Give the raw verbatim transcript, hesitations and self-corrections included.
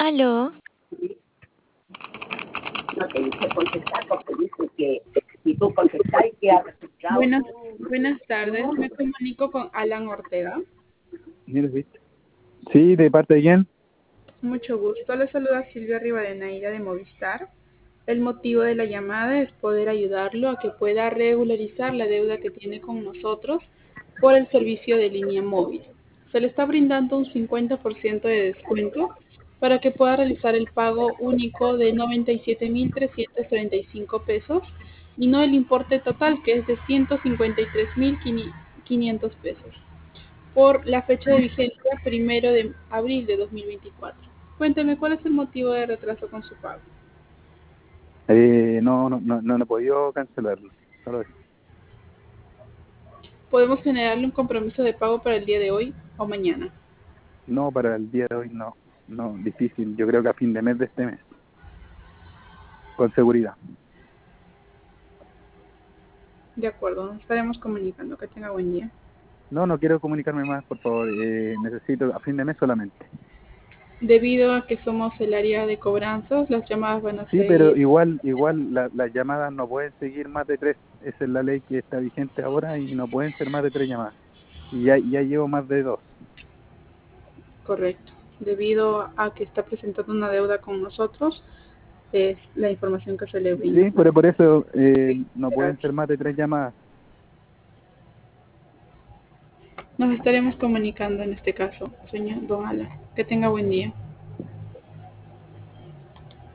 Aló, No te dice contestar porque dice que si tú contestas y que ha registrado Buenas, tu, buenas tu tardes, me número. comunico con Alan Ortega. Mira, ¿viste? Sí, ¿de parte de quién? Mucho gusto, le saluda Silvia Rivadeneira de Movistar. El motivo de la llamada es poder ayudarlo a que pueda regularizar la deuda que tiene con nosotros por el servicio de línea móvil. Se le está brindando un cincuenta por ciento de descuento para que pueda realizar el pago único de noventa y siete mil trescientos treinta y cinco pesos y no el importe total, que es de ciento cincuenta y tres mil quinientos pesos, por la fecha de vigencia primero de abril de dos mil veinticuatro. Cuénteme, ¿cuál es el motivo de retraso con su pago? Eh, no, no, no, no he podido cancelarlo. Solo eso. Podemos generarle un compromiso de pago para el día de hoy o mañana. No, para el día de hoy no. No, difícil. Yo creo que a fin de mes de este mes. Con seguridad. De acuerdo, nos estaremos comunicando. Que tenga buen día. No, no quiero comunicarme más, por favor. Eh, necesito a fin de mes solamente. Debido a que somos el área de cobranzas, las llamadas van a Sí, pero seguir. igual, igual la, las llamadas no pueden seguir más de tres. Esa es la ley que está vigente ahora y no pueden ser más de tres llamadas. Y ya, ya llevo más de dos. Correcto. Debido a que está presentando una deuda con nosotros, es la información que se le brinda. Sí, pero por eso eh, no pueden ser más de tres llamadas. Nos estaremos comunicando en este caso, señor Don Alan. Que tenga buen día.